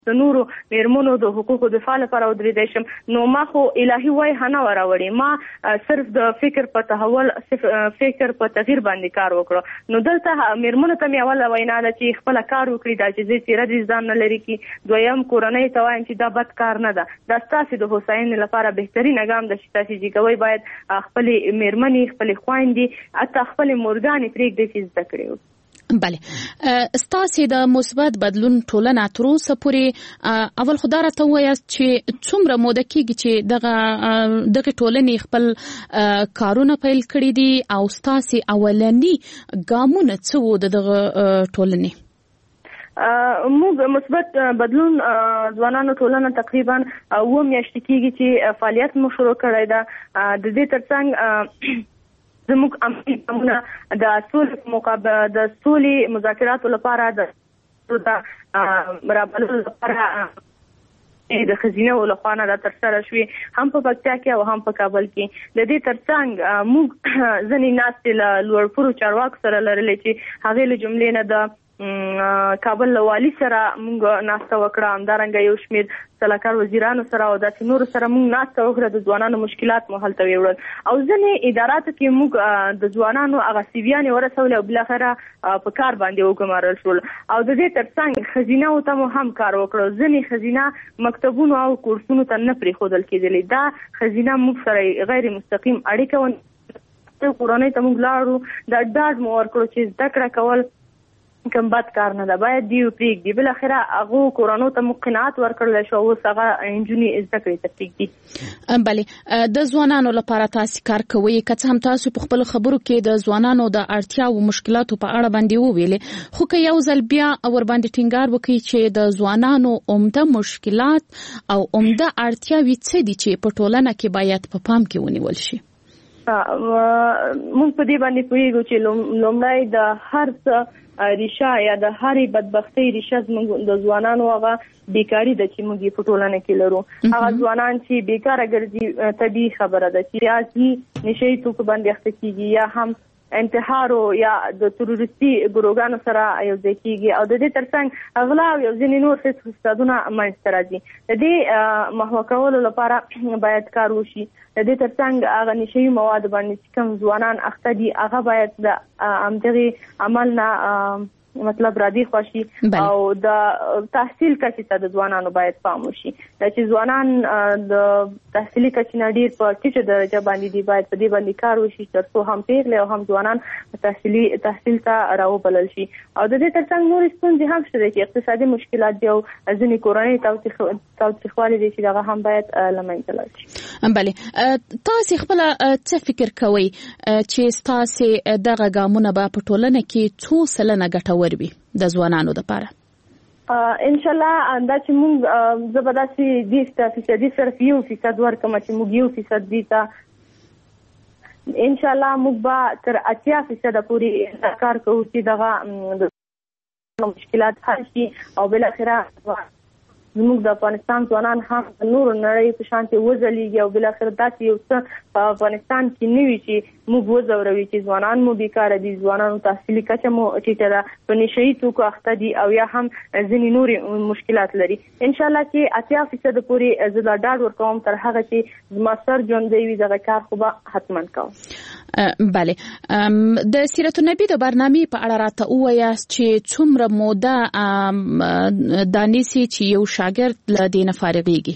د نورو میرمنو د حقوقو دفاع لپاره ودرېدی شم. نو ما خو الهي وای هنه وراوړې، ما صرف د فکر په تحول فکر په تغییر باندې کار وکړو. نو دلته میرمنو ته مې اوله وینا ده چې خپل کار وکړي، د عاجزۍ څیره دې ځان نه لري کی. دویم کورنۍ ته وایم چې دا بد کار نه ده، دا ستاسو د هوساینې لپاره بهترین ګام ده چې تاسو چې کوي باید خپل میرمنې خپل خويندې حتی خپل مورګانې پرېږدي چې زده کړي. بله، ستاسو د مثبت بدلون ټولنه تر اوسه پورې اول خدای راته وایاست چې څومره موده کېږي چې دغه ټولنې خپل کارونه پیل کړي دي او ستاسو اولنی ګامونه څه وو دغه ټولنې؟ موږ مثبت بدلون ځوانانو ټولنه تقریبا 9 میاشتې کېږي چې فعالیت مو شروع کړی ده. د دې ترڅنګ زموږ عملي ګامونه د سولې مذاکراتو لپاره د رابطو لپاره د خزینه ولخوانه د ترسره شوې، هم په پکتیا کې او هم په کابل کې. د دې ترڅنګ موږ ځنې ناستې له لوړپوړو چارواکو سره لرلې چې هغې له جملې نه د کابل له والي سره موږ ناسته وکړه، همدارنګه یو شمېر سلاکار وزیرانو سره او داسې نورو سره موږ ناسته وکړه، د ځوانانو مشکلات مو حل ته ویوړل. او ځینې اداراتو کې موږ د ځوانانو هغه سیویانې ورسولې او بالاخره په کار باندې وګمارل شول. او د دې ترڅنګ خزینه ته مو هم کار وکړو. ځینې خزینه مکتبونو او کورسونو ته نه پرېښودل کېدلې، دا خزینه موږ سره غیر مستقیم اړیکه ونه کورنۍ ته موږ لاړو، دا ډاډ مو ورکړو چې زده کړه کول کوم بد کار نه ده، باید دی پرېږدي. بالاخره هغه کورونو ته مو قناعت ورکړل شو، اوس هغه انجونې زده کړې ته پرېږدي. بله، د ځوانانو لپاره تاسو کار کوئ، که څه هم تاسو په خپل خبرو کې د ځوانانو د اړتیا او مشکلاتو په اړه باندې وویلې، خو که یو ځل بیا ور باندې ټینګار وکړي چې د ځوانانو عمده مشکلات او عمده اړتیاوې څه دي چې په ټولنه کې باید په پام کې ونیول شي؟ موږ په دې باندې پوهیږو چې لومړی د هر څه ریشه یا د هرې بدبختۍ ریشه زموږ د ځوانانو هغه بیکاري ده چې موږ په ټولنه کې لرو. هغه ځوانان چې بیکاره ګرځي طبیعي خبره ده چې ریاضي نشي توکو باندې اخته کیږي یا هم انتحار یا د تروریستي ګروګانو سره یو ځای کیږي او د دې ترڅنګ اغلا او ځینې نور فسادونه منځته راځي. د دې محو کولو لپاره باید کار وشي. د دې ترڅنګ هغه نشي مواد باندې کوم ځوانان اخته دي هغه باید د امدغه عمل نه مطلب را دي خوشي او د تحصیل کچې ته د ځوانانو باید پام وشي. چې ځوانان د تحصیلي کچې نه ډیر په ټیټه درجه باندې دي، باید په دې باندې کار وشي ترڅو هم پیغلې او هم ځوانان تحصیل ته راوبلل شي. او د دې ترڅنګ نور ستونزې هم شته چې اقتصادي مشکلات دي او ځینې کورنۍ تاوتریخوالی دي چې هغه هم باید له منځه لاړ شي. بله، تاسو خپل څه فکر کوئ چې تاسو دغه ګامونه به په ټولنه کې څو سلنه ګټور وي د ځوانانو لپاره؟ ان شاء الله دا چې موږ زبردستي 10% صرف 1% ورکوم چې موږ 1% دي ته ان شاء الله موږ به تر 80% پورې کار کوو چې دغه مشکلات حل شي او بل اخره زموږ د افغانستان ځوانان هم نور نړۍ په شانتي وځلېږي او بل اخره داسې یو څه په افغانستان کې نه وي چې موږ وځوروي چې ځوانان مو بیکاره دي، ځوانانو تحصیلي کچه مو ټیټه ده، په نشهیي توکو اخته دي او یا هم ځینې نورې مشکلات لري. ان شاء الله چې 80% پورې زه دا ډاډ ورکوم تر هغه چې زما سر ژوندی وي دغه کار خو به حتما کوم. بله، د سیرت النبی د برنامې په اړه راته ووایاست چې څومره موده دانیسي چې یو شاګرد له دې نه فارغېږي؟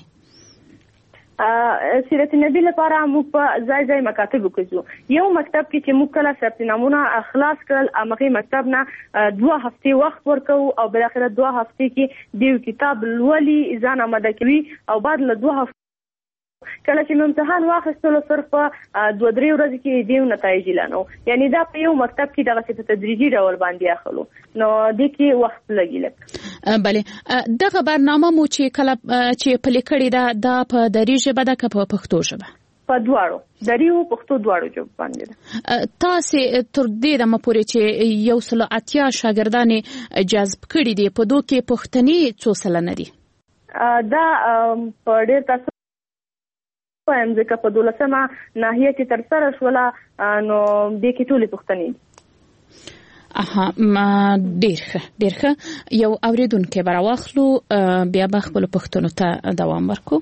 سیرت النبی لپاره موږ په ځای مکاتبو کې ځو. یو مکتب کې چې موږ کله ثبت نامونه خلاص کړل هغه مکتب نه 2 هفتې وخت ورکو او بل اخر 2 هفتې کې دیو کتاب لولي ځان آماده کوي او بعد له 2 هفتې کله چې امتحان واخیستلو صرف 2-3 ورځې کې دیو نتایج اعلانو. یعنی دا په یو مکتب کې دغه په تدریجي ډول باندې اخلو نو د کې وخت لګیل. بله، دغه برنامه مو چې کله چې پلي کړی دا په دری ژبه ده که په پښتو ژبه؟ په دواړو، دری او پښتو دواړو ژبو باندې ده. تاسو تر دې دمه پورې چې 180 شاګردانې جذب کړي دي په دوه کې پښتني څو سلنه دي؟ دا په ډېر تاسو وایم ځکه په 12مه ناحیه کې تر سره شوله نو دې کې ټولې پښتنې دي. ما ډیر ښه یو اوریدونکو براواخلو بیا به خپل پښتنو ته دوام ورکو.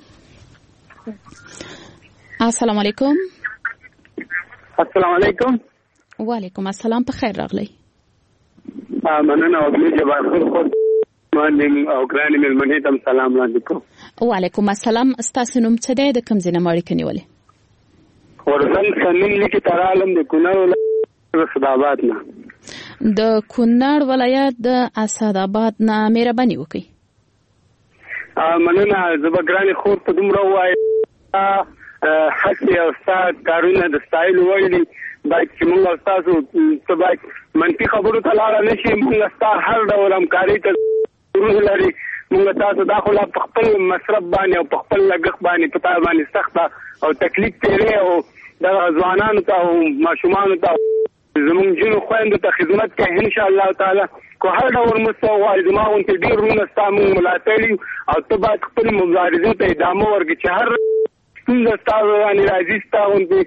السلام علیکم. السلام علیکم. وعلیکم السلام، په خیر راغلی. مننه او د جواب خو باندې او ګرانې ملمنې ته سلام علیکم. وعلیکم السلام. تاسو نوم څه دی، د کوم ځای نه اړیکه نیولې؟ ورزن سنن لیکي ترالم د کونړ ولایت اسداباد نه. د کونړ ولایت د اسداباد نه مهرباني وکړئ. مننه. زبګرانې خور په دومره وای حسي او استاد کارونه د سټایل وایي باید چې موږ تاسو ته باید منطقي خبرو ته لاړ نه شي. موږ تاسو هر ډول همکاري ته روح لري. موږ تاسو داخله په خپل مصرف باندې او په خپل لګښت باندې پتا باندې سخت او تکلیف تیرې او د ځوانانو ته او ماشومانو ته زموږ جنو خويندو ته خدمت کوي ان شاء الله تعالی. کو هر ډول مستوى زماغون ته ډیر رونه ستامو ملاتړي او ته باید خپل مبارزه ته ادامه ورکړي چې هر څنګه تاسو باندې راځي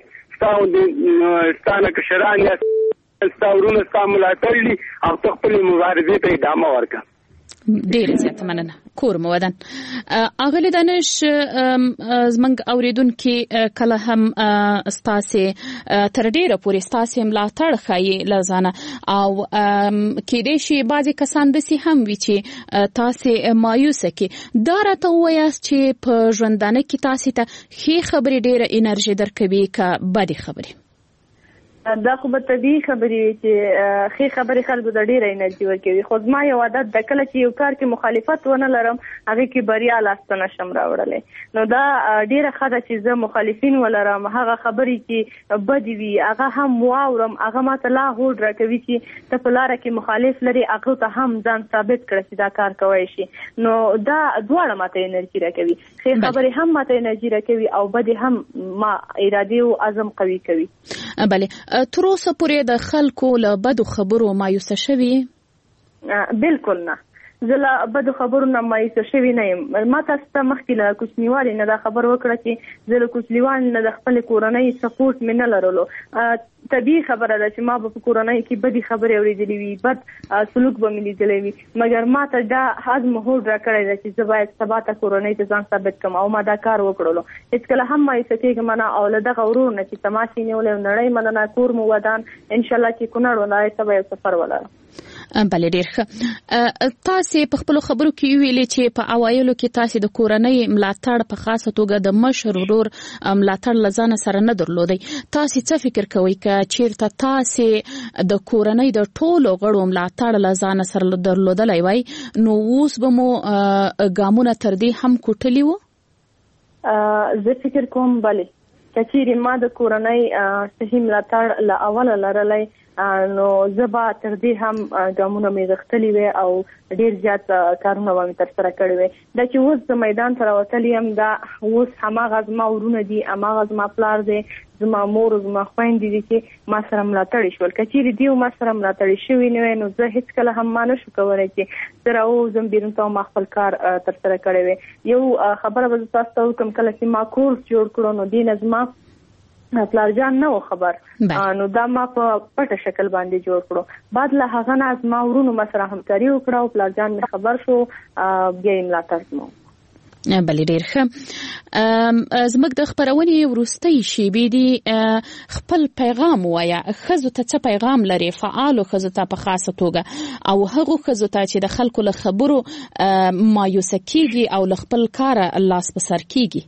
ستانه کشران یا ستاورونه ستامو ملاتړي او ته خپل مبارزه ته ادامه ورکړي. ډیر زیات مننه. کور مو ودان. اغلی دانش زمنګ اوریدونکو کله هم استاسه تر ډیره پورې استاسه ملاتړ خایي لزانه او کې دې شي بعضی کسان د سي هم وی چې تاسو مایوسه کې دارته وایاست چې په ژوندانه کې تاسو ته خې خبرې ډیره انرژي درکوي کا بدی خبرې؟ دا خو به طبیعي خبرې چې خې خبرې خلکو د ډیره انرژي ورکوي. خو زما یو عادت د کله چې یو کار کې مخالفت ونه لرم هغه کې بریا لاسته نشم راوړلی. نو دا ډیره ښه ده چې زه مخالفین ولرم، هغه خبرې چې بدې وي هغه هم واورم، هغه ماته لا هوډ راکوي چې ته په لاره کې مخالف لري هغه ته هم ځان ثابت کړه چې دا کار کوی شي. نو دا دواړه ماته انرژي راکوي. خې خبرې هم ماته انرژي راکوي او بدې هم ما اراده او عزم قوي کوي. بله تر اوسه پورې د خلکو له بدو خبرو مایوسه شوي؟ بالکل نه. زه له بدو خبرو نه مایوسه شوي نه یم. ما تاسو ته مخکې له کوچنیوالي نه دا خبر وکړه چې زه له کوچنیوالي نه د خپلې کورنۍ سپورټ مې نه لرلو. طبیعي خبره ده چې ما په کورنۍ کې بدې خبرې اورېدلې وي، بد سلوک به مې لیدلی وي، مګر ما ته دا عزم هوډ راکړی ده چې زه باید سبا ته کورنۍ ته ځان ثابت کړم او ما دا کار وکړلو. هېڅکله هم مایوسه کېږم نه او له دغه ورور نه چې تماشې نیولی او نړۍ مننه کور مو ودان انشاءالله چې کونړ ولایت ته به یو سفر ولرم. بله ډیر ښه. تاسو په خپل خبرو کې ویلي چې په اوایلو کې تاسو د کورنۍ ملاتړ په خاصه توګه د مشر ورور ملاتړ لزانه سره نه درلودي. تاسو څه فکر کوئ چې چیرته تاسو د کورنۍ د ټولو غړو ملاتړ لزانه سره درلودلای وای نو اوس به مو ګامونه تر دې هم کوټلی وو؟ زه فکر کوم بله کچېرې ما د کورنۍ صحیح ملاتړ له اوله لرلی نو زه به تر دې هم ګامونه مې غښتلي وي او ډېر زیات کارونه به مې ترسره کړي وي. دا چې اوس زه میدان ته راوتلی یم دا اوس هماغه زما ورونه دي، هماغه زما پلار دی، زما مور، زما خویندې دي چې ما سره ملاتړي شول. که چېرې دوی ما سره ملاتړي شوي نه وی نو زه هېڅکله هم ما نشو کولی چې زه راووځم بیرون ته ما خپل کار ترسره کړی وی. یو خبره به زه تاسو ته وکړم، کله چې ما کورس جوړ کړو نو دې نه زما پلار جان نه و خبر، نو دا ما په پټه شکل باندې جوړ کړو. بعد له هغه نه زما ورونو ما سره همکاري وکړه او پلار جان مې خبر شو بیا یې ملاتړ زما. بلې ډېر ښه. زموږ د خپرونې وروستۍ شیبې دي خپل پیغام ووایه. ښځو ته څه پیغام لري، فعالو ښځو ته په خاصه توګه او هغو ښځو ته چې د خلکو له خبرو مایوسه کیږي او له خپل کاره لاس په سر کیږي؟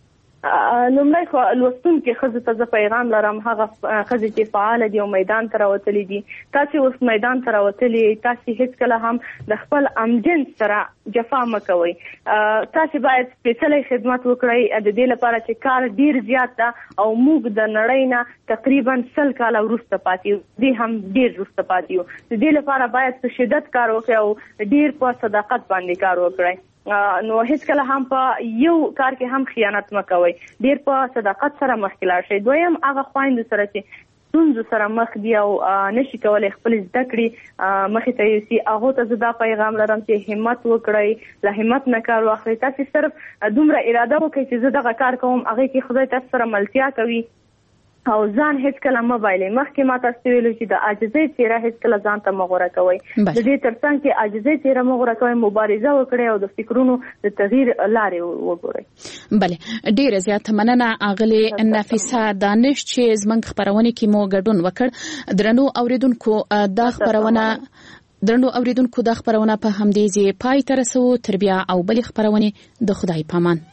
لومړی خو لوستونکي ښځو ته زه پیغام لرم، هغه ښځې چې فعاله دي او میدان ته راوتلي دي. تاسې اوس میدان ته راوتلي، تاسې هېڅکله هم د خپل همجنس سره جفا مه کوئ. تاسې باید سپېڅلی خدمت وکړئ د دې لپاره چې کار ډېر زیات ده او موږ د نړۍ نه تقریبا 100 کاله وروسته پاتې یو، دې هم ډېر وروسته پاتې یو. د دې لپاره باید په شدت کار وکړئ او ډېر په صداقت باندې کار وکړئ. نو هیڅکله هم په یو کار کې هم خیانت مکوئ، ډیر په صداقت سره مخکې لاړ شئ. دویم هغه خویندو سره چې ستونزو سره مخ دي او نشي کولی خپل زده کړې مخې ته یوسي، هغو ته زه دا پیغام لرم چې همت وکړئ، له همت نه کار واخلئ. تاسې صرف دومره اراده وکړئ چې زه دغه کار کوم، هغې کې خدای تاسو سره ملتیا کوي او ځان هیڅ کله موبایل مخکې ما تاسو ویلو چې د عاجزۍ څیره هیڅ کله ځان ته مغوره کوي د دې ترڅنګ چې عاجزۍ څیره مغوره کوي مبارزه وکړي او د فکرونو د تغییر لارې وګوري. بله ډیره زیاته مننه اغلی نفیسه دانش چې زمنګ خبرونه کې مو ګډون وکړ. درنو اوریدونکو دا خبرونه په همدې ځای پای ته رسو. تر بیا او بل خبرونه د خدای پامان.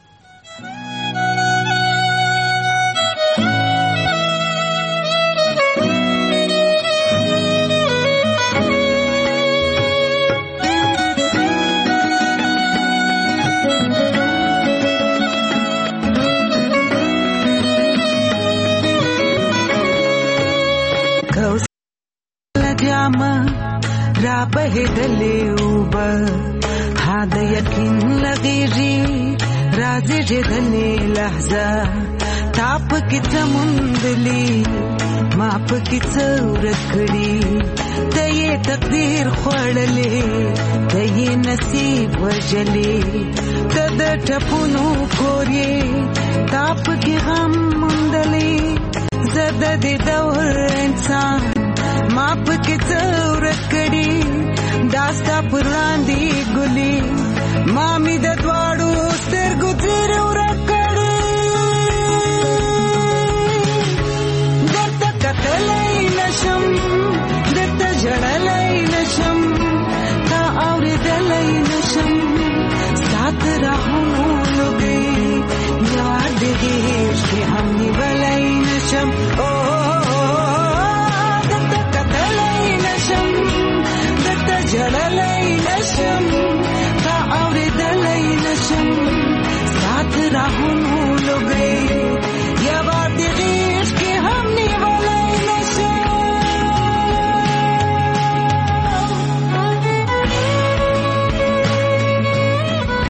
را بهدلې اوبه ها د یقین لغېږي راځي دلې لحظه تا پکې څمندلې ما پکې څه ورک کړي د یې تقدیر خوړلې د یې نصیب وژلې ته د ټپونو کورې تا پکې غم موندلې زه د دې دور انسان ما پکې څه ورک کړي داستا پر وړاندې ګلې ما مې د دواړو سترګو تېر ورک کړي درته کتلی نشم درته ژړلی نشم تا اورېدلی نشم ستا تر راهونو لوګې یاد دې چې هم نیولی نشم جلالای نشم تا اوریدلای نشم سات راهونو لګي یا وادي